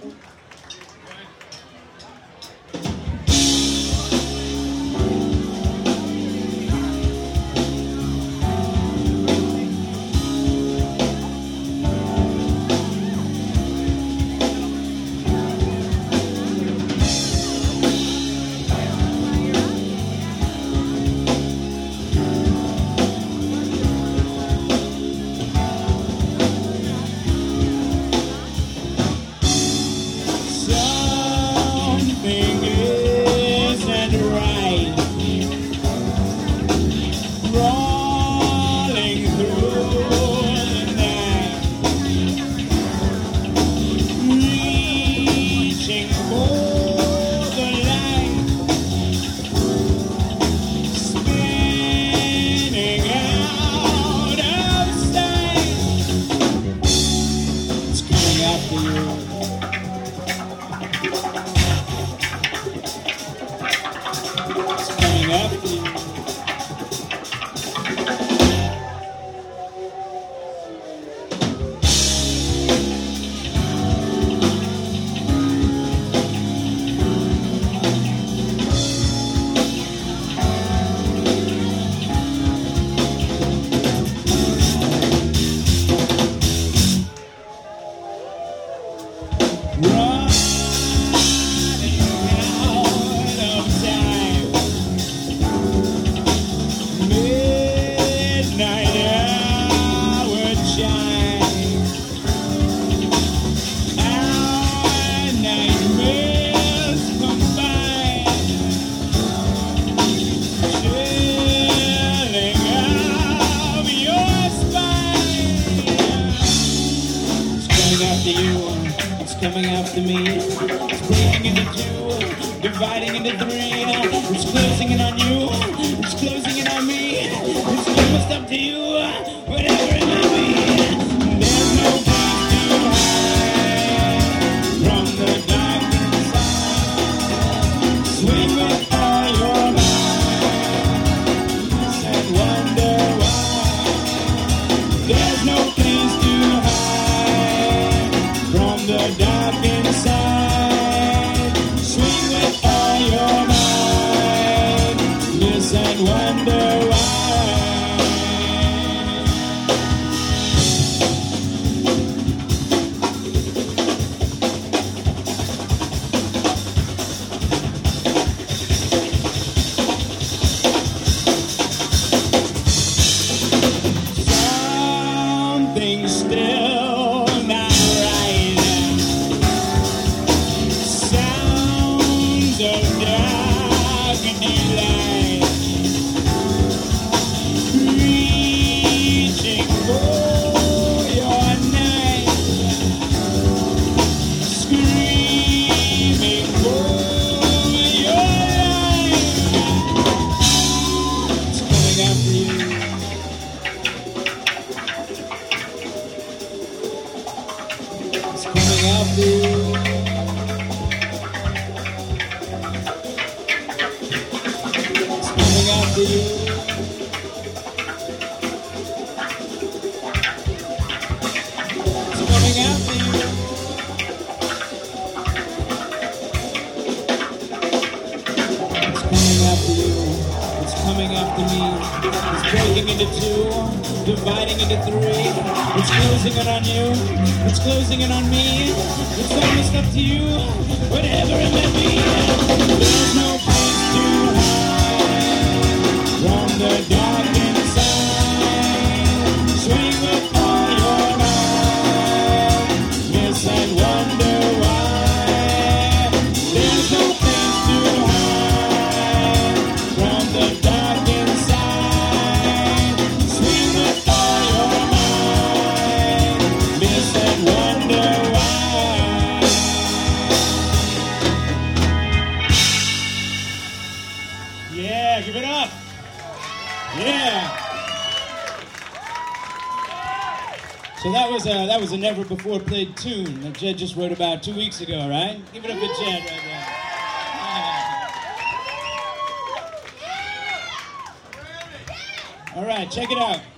Coming after me, it's breaking into two, dividing into three. It's closing in on you, it's closing in on me. It's almost up to you, whatever it may be. There's no place to hide from the dark inside. Swing with all your might and wonder why. There's no place to hide from the dark. Wonder why. Something's still not right. Sounds of dark and delight. Coming after me, it's breaking into two, dividing into three. It's closing in on you, it's closing in on me. It's almost up to you, whatever it may be. There's no place to hide from the dark inside. Swing with all your might, miss and wonder why. There's no place to hide from the dark. Yeah, give it up. Yeah. So that was a never before played tune that Jed just wrote about 2 weeks ago, right? Give it up for Jed right there. Yeah. All right, check it out.